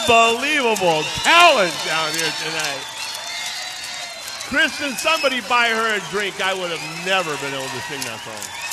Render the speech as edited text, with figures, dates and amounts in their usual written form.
Unbelievable talent down here tonight. Kristen, somebody buy her a drink. I would have never been able to sing that song.